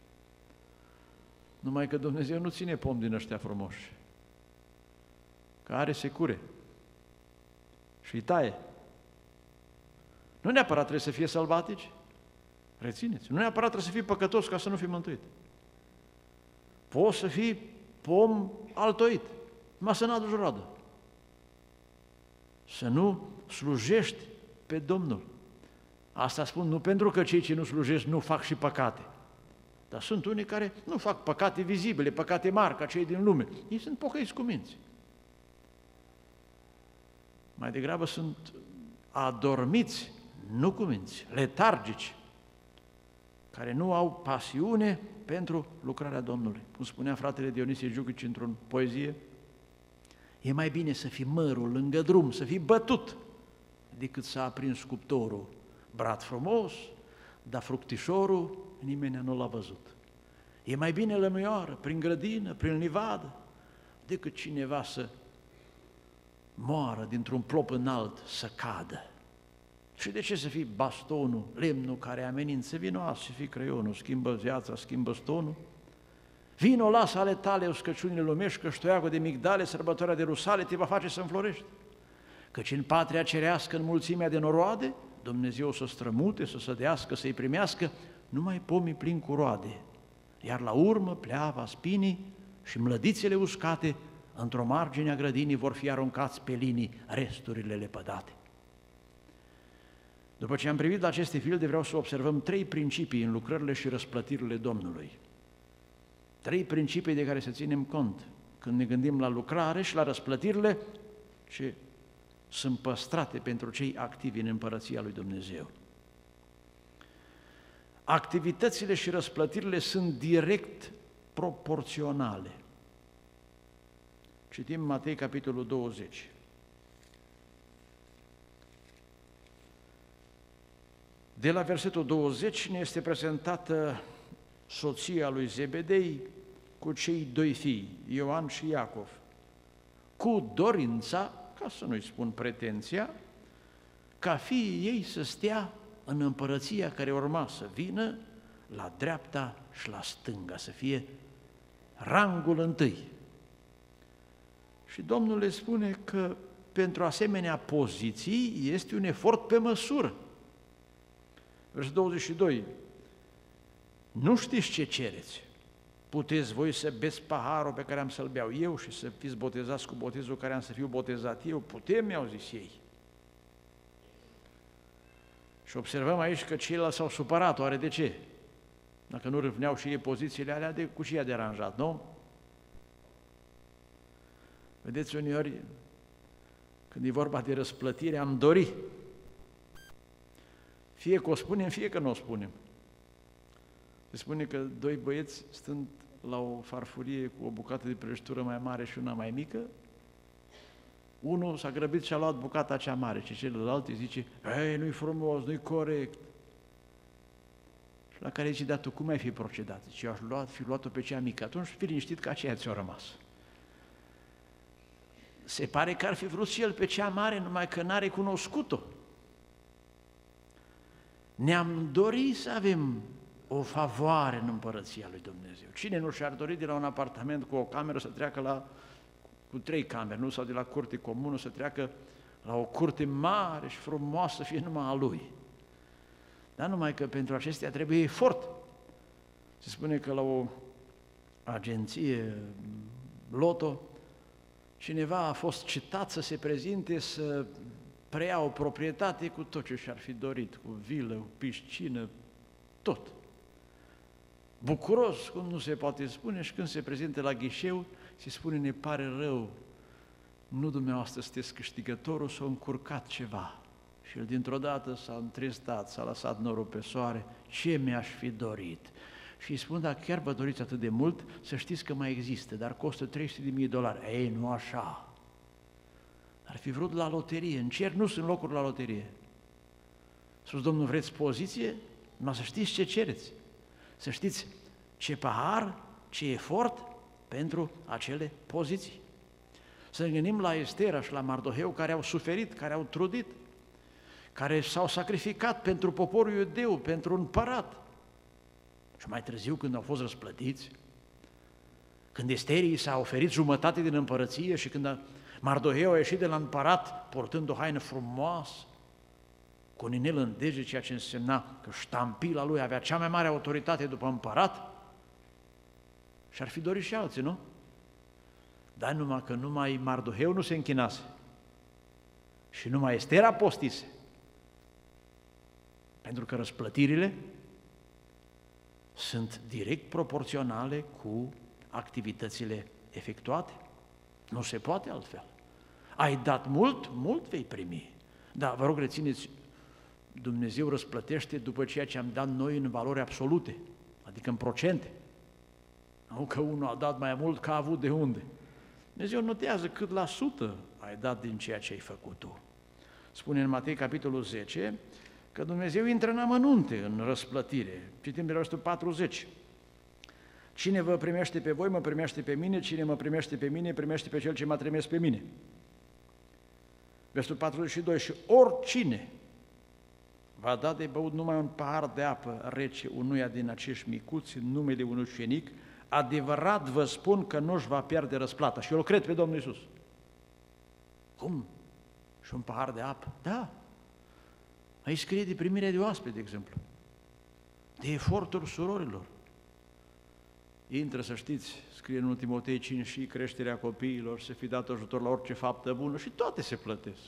Numai că Dumnezeu nu ține pom din ăștia frumoși. Care se cure și îi taie. Nu neapărat trebuie să fie sălbatici, rețineți, nu neapărat trebuie să fii păcătos ca să nu fii mântuit. Poți să fii pom altoit, numai să n-aduci roadă. Să nu slujești pe Domnul. Asta spun nu pentru că cei ce nu slujesc nu fac și păcate, dar sunt unii care nu fac păcate vizibile, păcate mari, ca cei din lume. Ei sunt pocăiți cu minți. Mai degrabă sunt adormiți, nu cu minți, letargici, care nu au pasiune pentru lucrarea Domnului. Cum spunea fratele Dionisie Giuchici într-o poezie, e mai bine să fii mărul lângă drum, să fii bătut, decât să aprins cuptorul. Brat frumos, dar fructișorul nimeni nu l-a văzut. E mai bine lămioară, prin grădină, prin livadă, decât cineva să moară dintr-un plop înalt, să cadă. Și de ce să fii bastonul, lemnul care amenință? Vino azi și fii creionul, schimbă viața, schimbă stonul. Vino, lasă ale tale uscăciunile lumești, că ștoiagul de migdale, sărbătoarea de rusale te va face să înflorești. Căci în patria cerească, în mulțimea de noroade, Dumnezeu să strămute, să sădească, să-i primească numai pomii plini cu roade, iar la urmă pleava spinii și mlădițele uscate într-o margine a grădinii vor fi aruncați pe linii resturile lepădate. După ce am privit la aceste filde, vreau să observăm 3 principii în lucrările și răsplătirile Domnului. 3 principii de care să ținem cont când ne gândim la lucrare și la răsplătirile ce sunt păstrate pentru cei activi în Împărăția lui Dumnezeu. Activitățile și răsplătirile sunt direct proporționale. Citim Matei, capitolul 20. De la versetul 20 ne este prezentată soția lui Zebedei cu cei doi fii, Ioan și Iacov, cu dorința, ca să nu-i spun pretenția, ca fiii ei să stea în împărăția care urma să vină la dreapta și la stânga, să fie rangul întâi. Și Domnul le spune că pentru asemenea poziții este un efort pe măsură. Versetul 22. Nu știți ce cereți. Puteți voi să beți paharul pe care am să-l beau eu și să fiți botezați cu botezul care am să fiu botezat eu? Putem, mi-au zis ei. Și observăm aici că ceilalți s-au supărat, oare de ce? Dacă nu râvneau și ei pozițiile alea, cu ce i-a deranjat, nu? Vedeți, uneori, când e vorba de răsplătire, am dori. Fie că o spunem, fie că nu o spunem. Se spune că doi băieți stând la o farfurie cu o bucată de prăjitură mai mare și una mai mică, unul s-a grăbit și a luat bucata cea mare și celălalt îi zice: ei, nu-i frumos, nu-i corect. Și la care zice: dar tu cum ai fi procedat? Zice: eu aș fi luat-o pe cea mică. Atunci fi liniștit că aceea ți-a rămas. Se pare că ar fi vrut și el pe cea mare, numai că n-a recunoscut-o. Ne-am dorit să avem o favoare în împărăția lui Dumnezeu. Cine nu și-ar dori de la un apartament cu o cameră să treacă cu 3 camere, nu? Sau de la curte comună să treacă la o curte mare și frumoasă, să fie numai a lui. Dar numai că pentru acestea trebuie efort. Se spune că la o agenție Loto, cineva a fost citat să se prezinte să preia o proprietate cu tot ce și-ar fi dorit, cu vilă, cu piscină, tot. Bucuros, cum nu se poate spune, și când se prezintă la ghișeu, se spune: ne pare rău, nu dumneavoastră sunteți câștigătorul, s-a încurcat ceva. Și el dintr-o dată s-a întristat, s-a lăsat norul pe soare: ce mi-aș fi dorit? Și îi spun: dacă chiar vă doriți atât de mult, să știți că mai există, dar costă $300.000. Ei, nu așa. Ar fi vrut la loterie, în cer nu sunt locuri la loterie. Spus: Domnul, vreți poziție? Numai să știți ce cereți. Să știți ce pahar, ce efort pentru acele poziții. Să ne gândim la Estera și la Mardoheu, care au suferit, care au trudit, care s-au sacrificat pentru poporul iudeu, pentru împărat. Și mai târziu, când au fost răsplătiți, când Esterii s-a oferit jumătate din împărăție și când Mardoheu a ieșit de la împărat purtând o haină frumoasă, cu un inel în dege, ceea ce însemna că ștampila lui avea cea mai mare autoritate după împărat, și-ar fi dorit și alții, nu? Dar numai că numai Mardoheu nu se închinase și numai Estera postise, pentru că răsplătirile sunt direct proporționale cu activitățile efectuate. Nu se poate altfel. Ai dat mult, mult vei primi. Dar vă rog, rețineți, Dumnezeu răsplătește după ceea ce am dat noi în valori absolute, adică în procente. Nu că unul a dat mai mult, că a avut de unde. Dumnezeu notează cât la sută ai dat din ceea ce ai făcut tu. Spune în Matei, capitolul 10, că Dumnezeu intră în amănunte, în răsplătire. Citim de la versetul 40. Cine vă primește pe voi, mă primește pe mine, cine mă primește pe mine, primește pe cel ce m-a trimis pe mine. Versetul 42. Și oricine va da de băut numai un pahar de apă rece unuia din acești micuți în numele unui ucenic, adevărat vă spun că nu-și va pierde răsplata. Și eu îl cred pe Domnul Iisus. Cum? Și un pahar de apă? Da. Aici scrie de primire de oaspeți, de exemplu. De efortul surorilor. Intră, să știți, scrie în 1 Timotei 5, și creșterea copiilor, să fi dat ajutor la orice faptă bună, și toate se plătesc.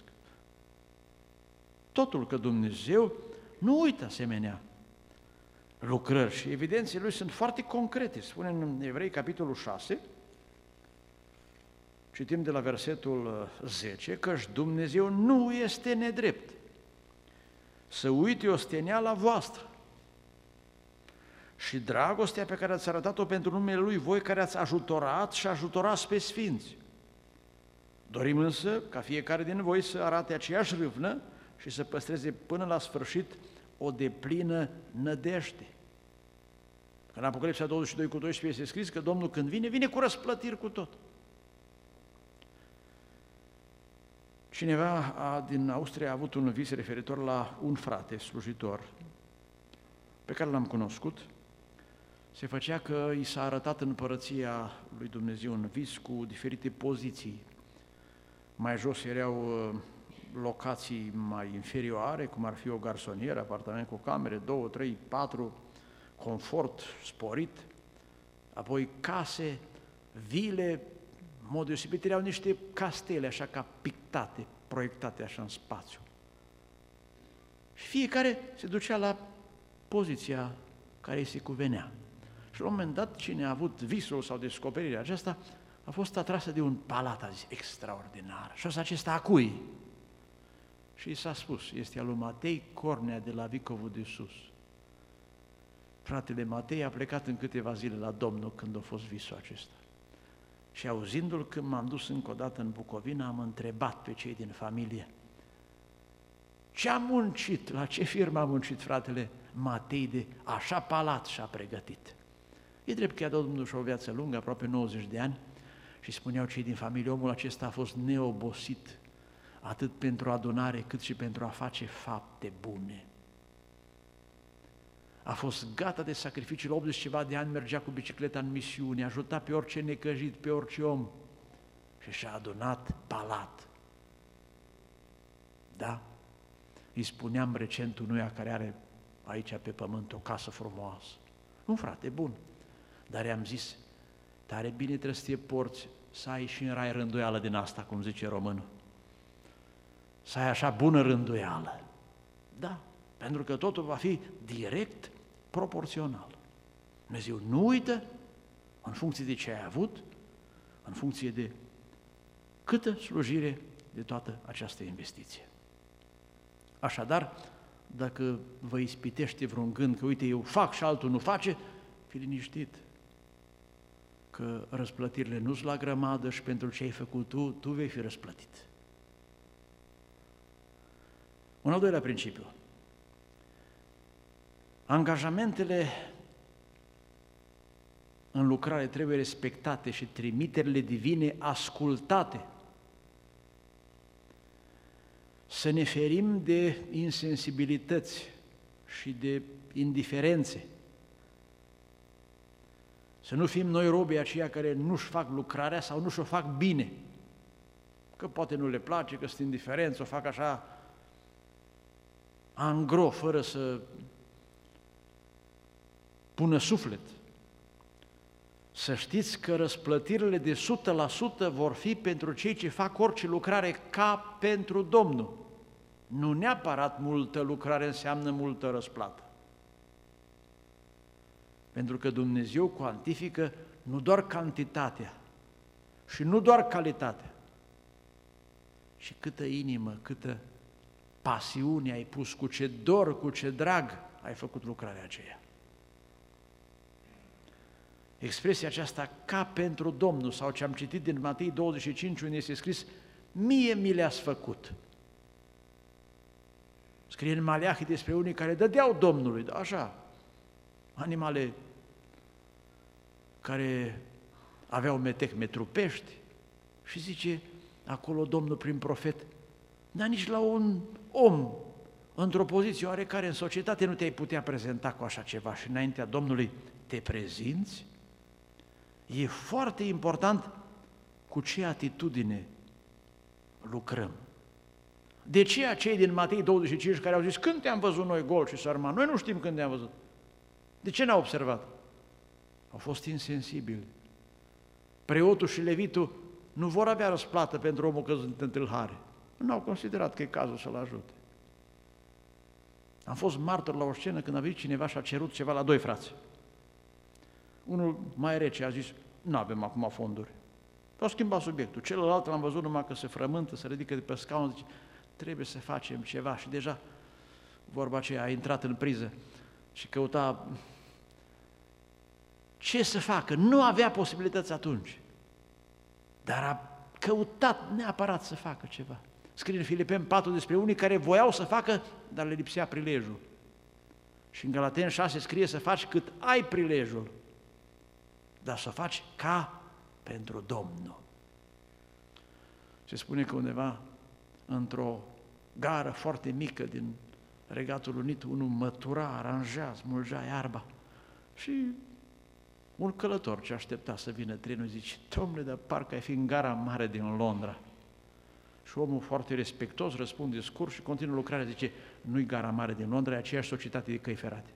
Totul, că Dumnezeu nu uită asemenea lucrări și evidențele lui sunt foarte concrete. Spune în Evrei, capitolul 6, citim de la versetul 10, căci Dumnezeu nu este nedrept să uite osteneala voastră și dragostea pe care ați arătat-o pentru numele Lui, voi care ați ajutorat și ajutorați pe sfinți. Dorim însă ca fiecare din voi să arate aceeași râvnă și să păstreze până la sfârșit o deplină nădejde. În Apocalipsa 22:12 este scris că Domnul când vine, vine cu răsplătiri cu tot. Cineva din Austria a avut un vis referitor la un frate slujitor pe care l-am cunoscut. Se făcea că i s-a arătat în împărăția lui Dumnezeu un vis cu diferite poziții. Mai jos erau locații mai inferioare, cum ar fi o garsonieră, apartament cu camere, 2, 3, 4, confort sporit, apoi case, vile, în mod deosebit erau niște castele așa ca pictate, proiectate așa în spațiu. Și fiecare se ducea la poziția care îi se cuvenea. Și la un moment dat, cine a avut visul sau descoperirea aceasta, a fost atrasă de un palat, a zis, extraordinar. Și ăsta acesta a cui? Și i s-a spus, este al lui Matei Cornea de la Vicovul de Sus. Fratele Matei a plecat în câteva zile la Domnul când a fost visul acesta. Și auzindu-l, când m-am dus încă o dată în Bucovina, am întrebat pe cei din familie, ce a muncit, la ce firmă a muncit fratele Matei de așa palat și-a pregătit? E drept că i-a dat Dumnezeu și o viață lungă, aproape 90 de ani, și spuneau cei din familie, omul acesta a fost neobosit, atât pentru adunare, cât și pentru a face fapte bune. A fost gata de sacrificii, la 80 ceva de ani mergea cu bicicleta în misiune, ajuta pe orice necăjit, pe orice om și și-a adunat palat. Da? Îi spuneam recent unuia care are aici pe pământ o casă frumoasă, un frate bun, dar i-am zis, tare bine trebuie să te porți, să ai și în rai rânduială din asta, cum zice românul, să ai așa bună rânduială. Da, pentru că totul va fi direct proporțional. Dumnezeu nu uită în funcție de ce ai avut, în funcție de câtă slujire de toată această investiție. Așadar, dacă vă ispitește vreun gând că uite eu fac și altul nu face, fi liniștit că răsplătirile nu sunt la grămadă și pentru ce ai făcut tu vei fi răsplătit. Un al doilea principiu. Angajamentele în lucrare trebuie respectate și trimiterile divine ascultate. Să ne ferim de insensibilități și de indiferențe. Să nu fim noi robii aceia care nu-și fac lucrarea sau nu și-o fac bine. Că poate nu le place, că sunt indiferenți, o fac așa angro, fără să pună suflet. Să știți că răsplătirile de 100% vor fi pentru cei ce fac orice lucrare ca pentru Domnul. Nu neapărat multă lucrare înseamnă multă răsplată. Pentru că Dumnezeu cuantifică nu doar cantitatea și nu doar calitatea, ci câtă inimă, câtă pasiune ai pus, cu ce dor, cu ce drag ai făcut lucrarea aceea. Expresia aceasta, ca pentru Domnul, sau ce am citit din Matei 25, unde este scris, mie mi le-ați făcut. Scrie în Maleahi despre unii care dădeau Domnului, așa, animale care aveau metehme trupești, și zice acolo Domnul prin profet, dar nici la un om într-o poziție oarecare în societate nu te-ai putea prezenta cu așa ceva și înaintea Domnului te prezinți. E foarte important cu ce atitudine lucrăm. De ce cei din Matei 25 care au zis, când te-am văzut noi gol și sărman? Noi nu știm când te-am văzut. De ce n-au observat? Au fost insensibili. Preotul și levitul nu vor avea răsplată pentru omul căzut în tâlhare. Nu au considerat că e cazul să-l ajute. Am fost martor la o scenă când a venit cineva și a cerut ceva la doi frați. Unul mai rece a zis, nu avem acum fonduri. Au schimbat subiectul. Celălalt l-am văzut numai că se frământă, se ridică de pe scaun, zice, trebuie să facem ceva. Și deja vorba aceea a intrat în priză și căuta ce să facă. Nu avea posibilități atunci, dar a căutat neapărat să facă ceva. Scrie în Filipeni 4 despre unii care voiau să facă, dar le lipsea prilejul. Și în Galateni 6 scrie să faci cât ai prilejul, dar să faci ca pentru Domnul. Se spune că undeva, într-o gară foarte mică din Regatul Unit, unul mătura, aranja, smulgea iarba și un călător ce aștepta să vină trenul zice: Dom'le, dar parcă ai fi în gara mare din Londra. Și omul foarte respectos răspunde scurt și continuă lucrarea, zice: nu-i gara mare din Londra, e aceeași societate de căi ferate.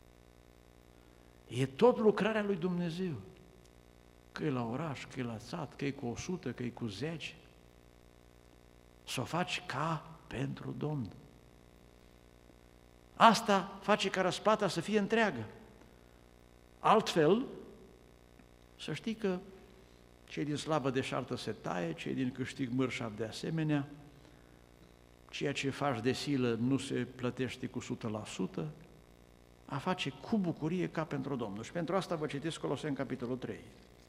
E tot lucrarea lui Dumnezeu. Că e la oraș, că e la sat, că e cu 100, că e cu 10. Să o faci ca pentru Domnul. Asta face ca răsplata să fie întreagă. Altfel, să știi că cei din slavă deșartă se taie, cei din câștig mărșav de asemenea, ceea ce faci de silă nu se plătește cu 100%, a face cu bucurie ca pentru Domnul. Și pentru asta vă citesc Coloseni, capitolul 3.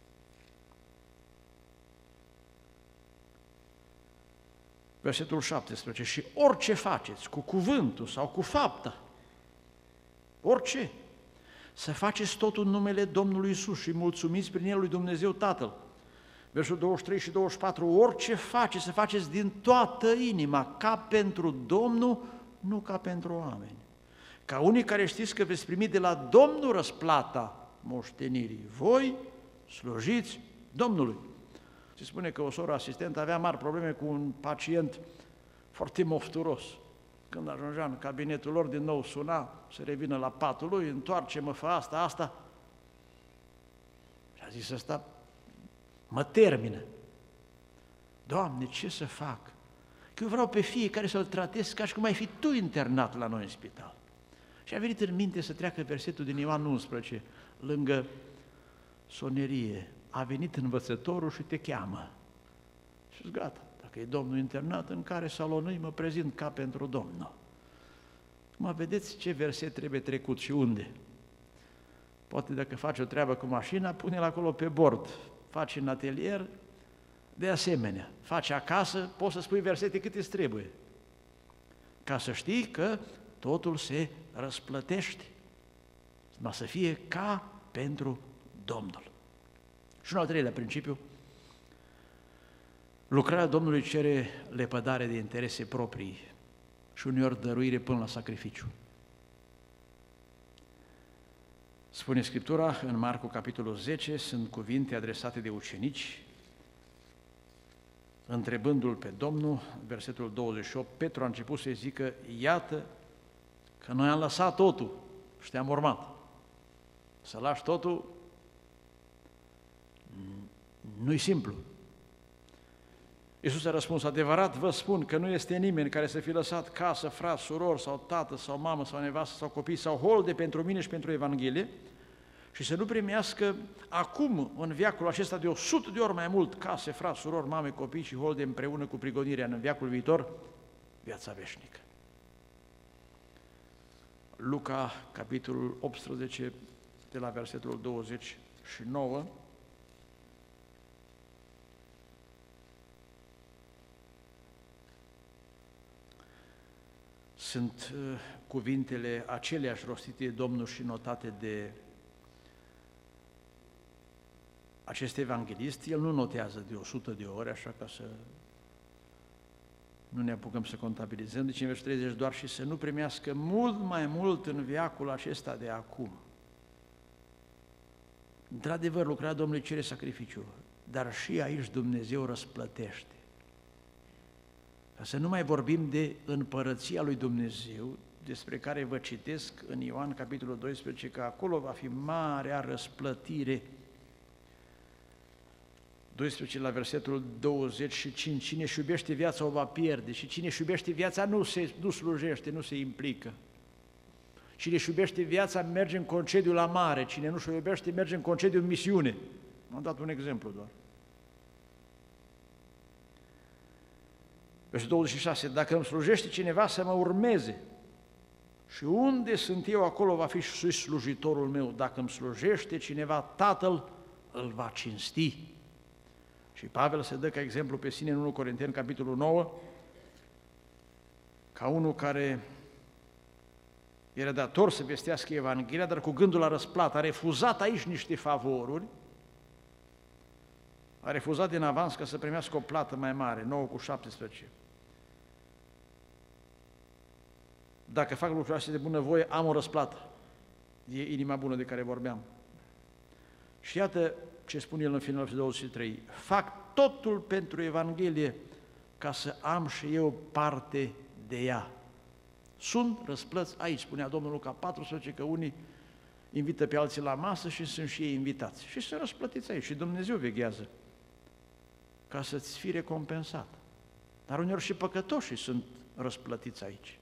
Versetul 17. Și orice faceți, cu cuvântul sau cu fapta, orice, să faceți totul în numele Domnului Iisus și mulțumiți prin El lui Dumnezeu Tatăl. Versul 23 și 24, orice faceți, să faceți din toată inima, ca pentru Domnul, nu ca pentru oameni. Ca unii care știți că veți primi de la Domnul răsplata moștenirii. Voi slujiți Domnului. Se spune că o soră asistentă avea mari probleme cu un pacient foarte mofturos. Când ajungea în cabinetul lor, din nou suna să revină la patul lui, întoarce-mă, fă asta. Și a zis: ăsta mă termină. Doamne, ce să fac? Că eu vreau pe fiecare să-l tratez ca și cum ai fi tu internat la noi în spital. Și a venit în minte să treacă versetul din Ioan 11, lângă sonerie. A venit învățătorul și te cheamă. Și-s gata. Dacă e Domnul internat, în care salon îi mă prezint ca pentru Domnul. Mă vedeți ce verset trebuie trecut și unde. Poate dacă faci o treabă cu mașina, pune-l acolo pe bord. Faci în atelier, de asemenea. Faci acasă, poți să spui versete cât îți trebuie. Ca să știi că totul se răsplătește. Numai să fie ca pentru Domnul. Și un al treilea principiu, lucrarea Domnului cere lepădare de interese proprii și uneori dăruire până la sacrificiu. Spune Scriptura în Marcu, capitolul 10, sunt cuvinte adresate de ucenici, întrebându-L pe Domnul, versetul 28, Petru a început să-i zică: iată că noi am lăsat totul și te-am urmat. Să lași totul nu-i simplu. Iisus a răspuns: adevărat vă spun că nu este nimeni care să fi lăsat casă, frat, suror sau tată sau mamă sau nevastă sau copii sau holde pentru mine și pentru Evanghelie și să nu primească acum în veacul acesta de 100 de ori mai mult case, frat, suror, mame, copii și holde împreună cu prigonirea în veacul viitor, viața veșnică. Luca, capitolul 18, de la versetul 29, sunt cuvintele aceleași rostite de Domnul și notate de acest evanghelist. El nu notează de 100 de ori, așa ca să nu ne apucăm să contabilizăm. Deci în versul 30, doar și să nu primească mult mai mult în veacul acesta de acum. Într-adevăr, lucrarea Domnului cere sacrificiu, dar și aici Dumnezeu răsplătește. Ca să nu mai vorbim de împărăția lui Dumnezeu, despre care vă citesc în Ioan, capitolul 12, că acolo va fi marea răsplătire. 12 la versetul 25, cine își iubește viața o va pierde și cine își iubește viața nu slujește, nu se implică. Cine își iubește viața merge în concediu la mare, cine nu își iubește merge în concediu în misiune. Am dat un exemplu doar. Versetul 26, dacă îmi slujește cineva să mă urmeze și unde sunt eu, acolo va fi și slujitorul meu. Dacă îmi slujește cineva, Tatăl îl va cinsti. Și Pavel se dă ca exemplu pe sine în 1 Corinteni, capitolul 9, ca unul care era dator să vestească Evanghelia, dar cu gândul la răsplată a refuzat aici niște favoruri, a refuzat din avans ca să primească o plată mai mare, 9,17. Dacă fac lucrurile astea de bunăvoie, am o răsplată. E inima bună de care vorbeam. Și iată ce spune el în finalul 23. Fac totul pentru Evanghelie ca să am și eu parte de ea. Sunt răsplăți aici, spunea Domnul Luca 14, că unii invită pe alții la masă și sunt și ei invitați. Și sunt răsplătiți aici și Dumnezeu veghează ca să-ți fie recompensat. Dar uneori și păcătoșii sunt răsplătiți aici.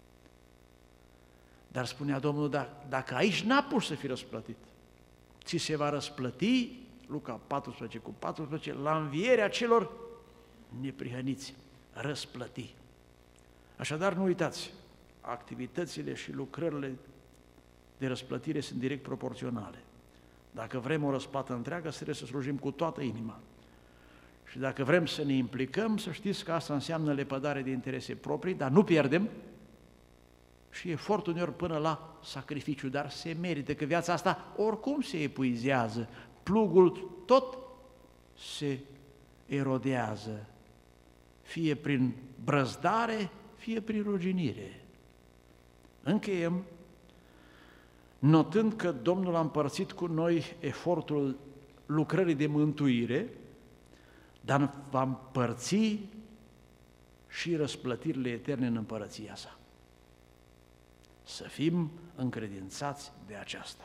Dar spunea Domnul, dacă aici n-a pus să fii răsplătit, ți se va răsplăti, Luca 14,14, la învierea celor neprihăniți, răsplăti. Așadar, nu uitați, activitățile și lucrările de răsplătire sunt direct proporționale. Dacă vrem o răsplată întreagă, trebuie să slujim cu toată inima. Și dacă vrem să ne implicăm, să știți că asta înseamnă lepădare de interese proprii, dar nu pierdem și efortul uneori până la sacrificiu, dar se merită, că viața asta oricum se epuizează, plugul tot se erodează, fie prin brăzdare, fie prin ruginire. Încheiem notând că Domnul a împărțit cu noi efortul lucrării de mântuire, dar va împărți și răsplătirile eterne în împărăția sa. Să fim încredințați de aceasta.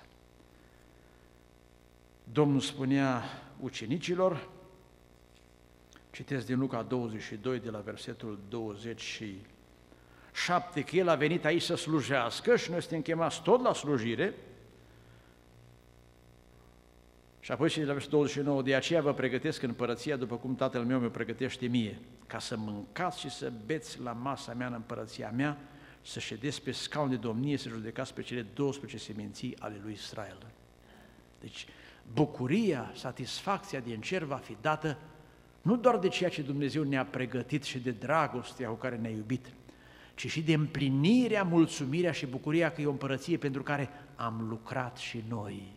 Domnul spunea ucenicilor, citesc din Luca 22, de la versetul 27, că El a venit aici să slujească și noi suntem chemați tot la slujire. Și apoi și de la versetul 29, de aceea vă pregătesc împărăția după cum Tatăl meu mă pregătește mie, ca să mâncați și să beți la masa mea în împărăția mea, să ședeți pe scaun de domnie, să judecați pe cele 12 seminții ale lui Israel. Deci, bucuria, satisfacția din cer va fi dată nu doar de ceea ce Dumnezeu ne-a pregătit și de dragostea cu care ne-a iubit, ci și de împlinirea, mulțumirea și bucuria că e o împărăție pentru care am lucrat și noi.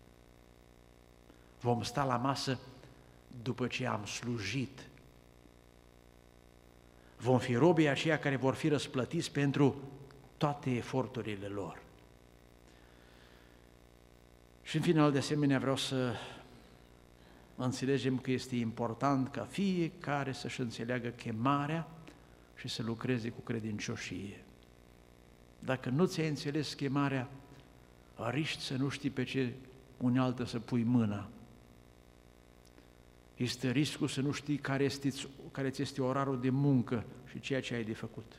Vom sta la masă după ce am slujit. Vom fi robii aceia care vor fi răsplătiți pentru toate eforturile lor. Și în final, de asemenea, vreau să înțelegem că este important ca fiecare să-și înțeleagă chemarea și să lucreze cu credincioșie. Dacă nu ți-ai înțeles chemarea, riști să nu știi pe ce unealtă să pui mâna. Este riscul să nu știi care ți este orarul de muncă și ceea ce ai de făcut.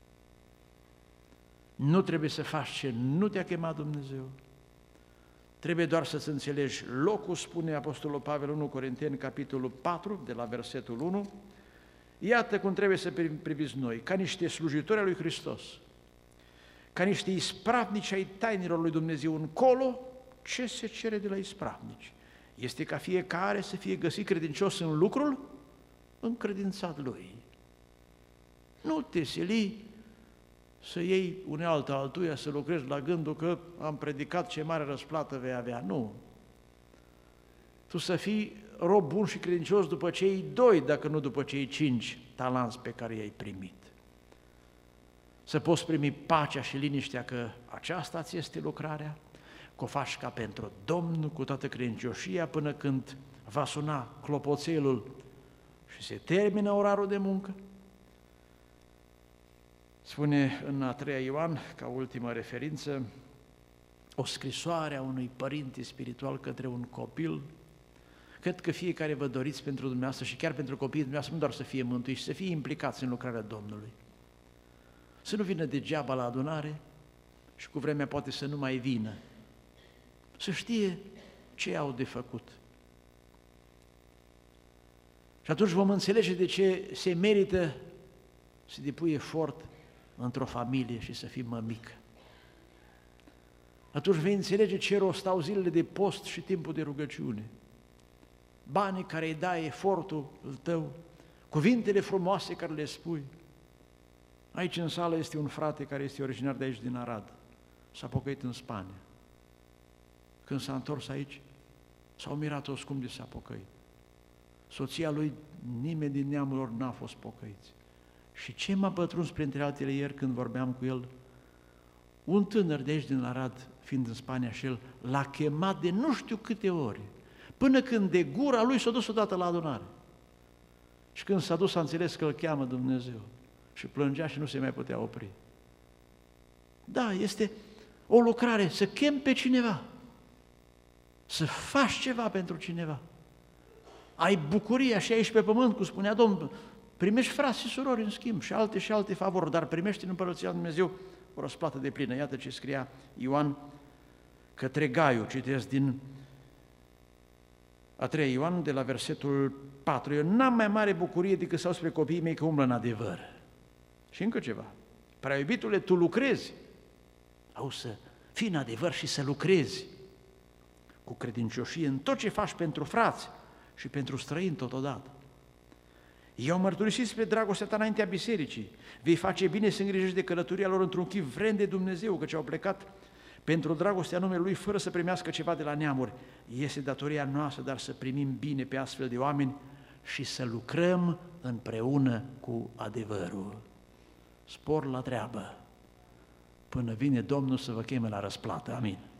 Nu trebuie să faci ce nu te-a chemat Dumnezeu. Trebuie doar să-ți înțelegi locul, spune Apostolul Pavel 1 Corinteni, capitolul 4, de la versetul 1. Iată cum trebuie să priviți noi, ca niște slujitori ai lui Hristos, ca niște ispravnici ai tainelor lui Dumnezeu încolo. Ce se cere de la ispravnici? Este ca fiecare să fie găsit credincios în lucrul încredințat lui. Nu te sili să iei unealtă altuia, să lucrezi la gândul că am predicat ce mare răsplată vei avea. Nu. Tu să fii rob bun și credincios după cei 2, dacă nu după cei 5 talanți pe care i-ai primit. Să poți primi pacea și liniștea că aceasta ți este lucrarea, că o faci ca pentru Domnul, cu toată credincioșia, până când va suna clopoțelul și se termină orarul de muncă. Spune în a 3-a Ioan, ca ultimă referință, o scrisoare a unui părinte spiritual către un copil. Cred că fiecare vă doriți pentru dumneavoastră și chiar pentru copiii dumneavoastră nu doar să fie mântuiți, să fie implicați în lucrarea Domnului. Să nu vină degeaba la adunare și cu vremea poate să nu mai vină. Să știe ce au de făcut. Și atunci vom înțelege de ce se merită să depui efort într-o familie și să fii mămică. Atunci vei înțelege ce rost au zilele de post și timpul de rugăciune. Banii care îi dai, efortul tău, cuvintele frumoase care le spui. Aici în sală este un frate care este originar de aici din Arad. s-a pocăit în Spania. Când s-a întors aici, s-au mirat toți cum de s-a pocăit. Soția lui, nimeni din neamul lor n-a fost pocăiți. Și ce m-a pătruns printre altele ieri când vorbeam cu el? Un tânăr de aici din Arad, fiind în Spania și el, l-a chemat de nu știu câte ori, până când de gura lui s-a dus odată la adunare. Și când s-a dus, a înțeles că îl cheamă Dumnezeu. Și plângea și nu se mai putea opri. Da, este o lucrare, să chem pe cineva, să faci ceva pentru cineva. Ai bucuria și aici pe pământ, cum spunea Domnul, primești frați și surori în schimb și alte favori, dar primești în Împărăția Lui Dumnezeu o răsplată de plină. Iată ce scria Ioan către Gaiu, citesc din a 3 Ioan, de la versetul 4. Eu n-am mai mare bucurie decât să au spre copiii mei că umblă în adevăr. Și încă ceva. Prea iubitule, tu lucrezi. Au să fii în adevăr și să lucrezi cu credincioșie în tot ce faci pentru frați și pentru străini totodată. Eu mărturisit spre dragostea ta înaintea bisericii. Vei face bine să îngrijești de călătoria lor într-un chip vrednic de Dumnezeu, căci au plecat pentru dragostea numelui Lui, fără să primească ceva de la neamuri. Este datoria noastră, dar să primim bine pe astfel de oameni și să lucrăm împreună cu adevărul. Spor la treabă, până vine Domnul să vă cheme la răsplată. Amin.